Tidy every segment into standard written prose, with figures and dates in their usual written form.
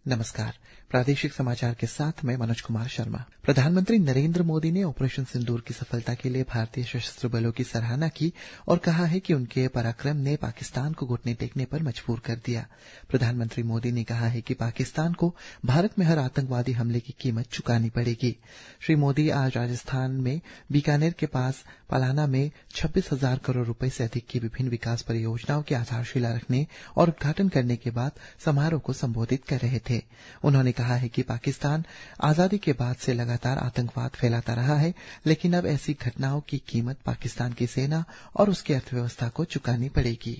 नमस्कार। प्रादेशिक समाचार के साथ मैं मनोज कुमार शर्मा। प्रधानमंत्री नरेंद्र मोदी ने ऑपरेशन सिंदूर की सफलता के लिए भारतीय सशस्त्र बलों की सराहना की और कहा है कि उनके पराक्रम ने पाकिस्तान को घुटने टेकने पर मजबूर कर दिया। प्रधानमंत्री मोदी ने कहा है कि पाकिस्तान को भारत में हर आतंकवादी हमले की कीमत चुकानी पड़ेगी। श्री मोदी आज राजस्थान में बीकानेर के पास पलाना में 26,000 करोड़ रुपए से अधिक की विभिन्न विकास परियोजनाओं की आधारशिला रखने और उद्घाटन करने के बाद समारोह को संबोधित कर रहे थे। उन्होंने कहा है कि पाकिस्तान आजादी के बाद से लगातार आतंकवाद फैलाता रहा है, लेकिन अब ऐसी घटनाओं की कीमत पाकिस्तान की सेना और उसकी अर्थव्यवस्था को चुकानी पड़ेगी।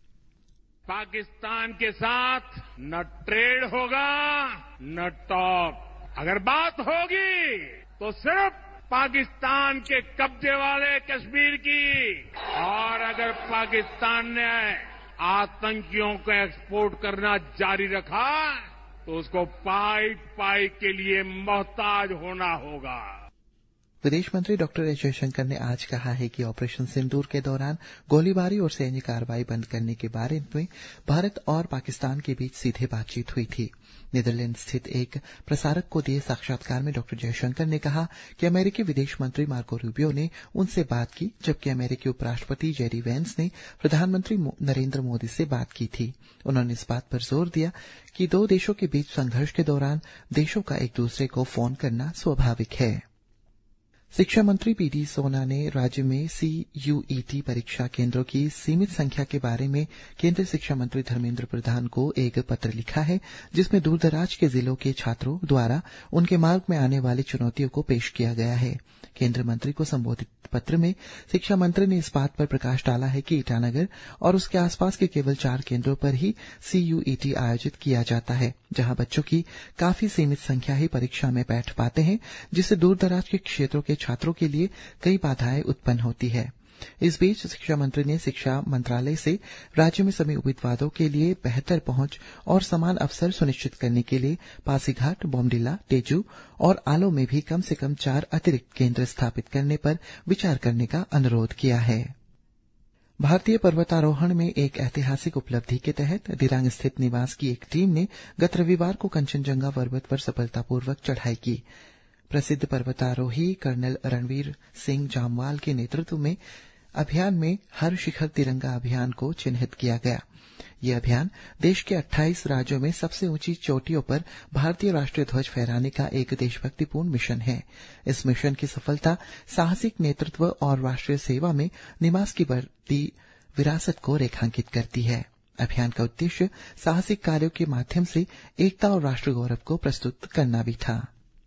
पाकिस्तान के साथ न ट्रेड होगा न टॉक। अगर बात होगी तो सिर्फ पाकिस्तान के कब्जे वाले कश्मीर की, और अगर पाकिस्तान ने आतंकियों को एक्सपोर्ट करना जारी रखा तो उसको पाई के लिए मोहताज होना होगा। विदेश मंत्री डॉक्टर एस जयशंकर ने आज कहा है कि ऑपरेशन सिंदूर के दौरान गोलीबारी और सैन्य कार्रवाई बंद करने के बारे में भारत और पाकिस्तान के बीच सीधे बातचीत हुई थी। नीदरलैंड स्थित एक प्रसारक को दिए साक्षात्कार में डॉक्टर जयशंकर ने कहा कि अमेरिकी विदेश मंत्री मार्को रूबियो ने उनसे बात की, जबकि अमेरिकी उपराष्ट्रपति जेडी वेंस ने प्रधानमंत्री नरेंद्र मोदी से बात की थी। उन्होंने इस बात पर जोर दिया कि दो देशों के बीच संघर्ष के दौरान देशों का एक दूसरे को फोन करना स्वाभाविक है। शिक्षा मंत्री पीडी सोना ने राज्य में CUET परीक्षा केंद्रों की सीमित संख्या के बारे में केंद्रीय शिक्षा मंत्री धर्मेंद्र प्रधान को एक पत्र लिखा है, जिसमें दूरदराज के जिलों के छात्रों द्वारा उनके मार्ग में आने वाली चुनौतियों को पेश किया गया है। केंद्रीय मंत्री को संबोधित पत्र में शिक्षा मंत्री ने इस बात पर प्रकाश डाला है कि ईटानगर और उसके आसपास के केवल 4 केंद्रों पर ही CUET आयोजित किया जाता है, जहां बच्चों की काफी सीमित संख्या ही परीक्षा में बैठ पाते हैं, जिससे दूरदराज के क्षेत्रों के छात्रों के लिए कई बाधाएं उत्पन्न होती है। इस बीच शिक्षा मंत्री ने शिक्षा मंत्रालय से राज्य में सभी उम्मीदवारों के लिए बेहतर पहुंच और समान अवसर सुनिश्चित करने के लिए पासीघाट, बोमडिला, तेजू और आलो में भी कम से कम 4 अतिरिक्त केंद्र स्थापित करने पर विचार करने का अनुरोध किया है। भारतीय पर्वतारोहण में एक ऐतिहासिक उपलब्धि के तहत दिरांग स्थित निवास की एक टीम ने गत रविवार को कंचनजंगा पर्वत पर सफलतापूर्वक चढ़ाई की। प्रसिद्ध पर्वतारोही कर्नल रणवीर सिंह जामवाल के नेतृत्व में अभियान में हर शिखर तिरंगा अभियान को चिन्हित किया गया। यह अभियान देश के 28 राज्यों में सबसे ऊंची चोटियों पर भारतीय राष्ट्रीय ध्वज फहराने का एक देशभक्तिपूर्ण मिशन है। इस मिशन की सफलता साहसिक नेतृत्व और राष्ट्रीय सेवा में निवास की बढ़ती विरासत को रेखांकित करती है। अभियान का उद्देश्य साहसिक कार्यों के माध्यम से एकता और राष्ट्रीय गौरव को प्रस्तुत करना भी था।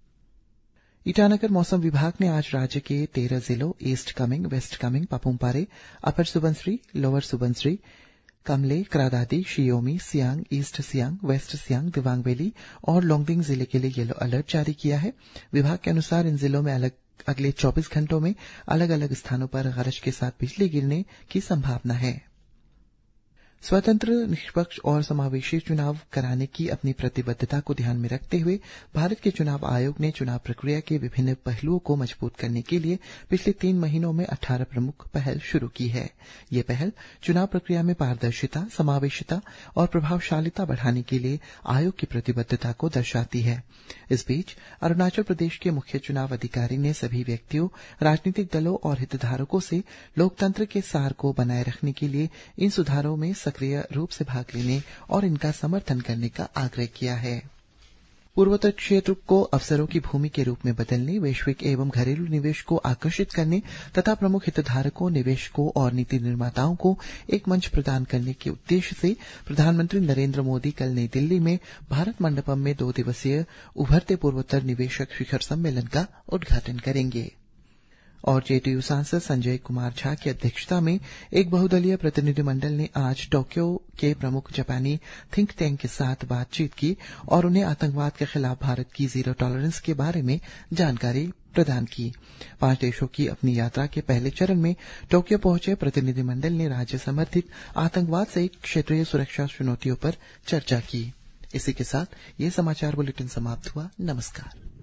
ईटानगर मौसम विभाग ने आज राज्य के 13 जिलों east Kameng, west Kameng, Papum Pare, upper Subansiri, lower Subansiri, Kamle, Kra Daadi, Shi Yomi, Siang, east Siang, west Siang, Dibang valley और लोंगडिंग जिले के लिए येलो अलर्ट जारी किया है। विभाग के अनुसार इन जिलों में अगले 24 घंटों में अलग अलग स्थानों पर गरज के साथ बिजली गिरने की संभावना है। स्वतंत्र, निष्पक्ष और समावेशी चुनाव कराने की अपनी प्रतिबद्धता को ध्यान में रखते हुए भारत के चुनाव आयोग ने चुनाव प्रक्रिया के विभिन्न पहलुओं को मजबूत करने के लिए पिछले 3 महीनों में 18 प्रमुख पहल शुरू की है। ये पहल चुनाव प्रक्रिया में पारदर्शिता, समावेशिता और प्रभावशालिता बढ़ाने के लिए आयोग की प्रतिबद्धता को दर्शाती है। इस बीच अरुणाचल प्रदेश के मुख्य चुनाव अधिकारी ने सभी व्यक्तियों, राजनीतिक दलों और हितधारकों से लोकतंत्र के सार को बनाए रखने के लिए इन सुधारों में सक्रिय रूप से भाग लेने और इनका समर्थन करने का आग्रह किया है। पूर्वोत्तर क्षेत्र को अवसरों की भूमि के रूप में बदलने, वैश्विक एवं घरेलू निवेश को आकर्षित करने तथा प्रमुख हितधारकों, निवेशकों और नीति निर्माताओं को एक मंच प्रदान करने के उद्देश्य से प्रधानमंत्री नरेंद्र मोदी कल नई दिल्ली में भारत मंडपम में 2 दिवसीय उभरते पूर्वोत्तर निवेशक शिखर सम्मेलन का उद्घाटन करेंगे। और जेडीयू सांसद संजय कुमार झा की अध्यक्षता में एक बहुदलीय प्रतिनिधिमंडल ने आज टोक्यो के प्रमुख जापानी थिंक टैंक के साथ बातचीत की और उन्हें आतंकवाद के खिलाफ भारत की जीरो टॉलरेंस के बारे में जानकारी प्रदान की। 5 देशों की अपनी यात्रा के पहले चरण में टोक्यो पहुंचे प्रतिनिधिमंडल ने राज्य समर्थित आतंकवाद सहित क्षेत्रीय सुरक्षा चुनौतियों पर चर्चा की। इसी के साथ ये समाचार बुलेटिन समाप्त हुआ। नमस्कार।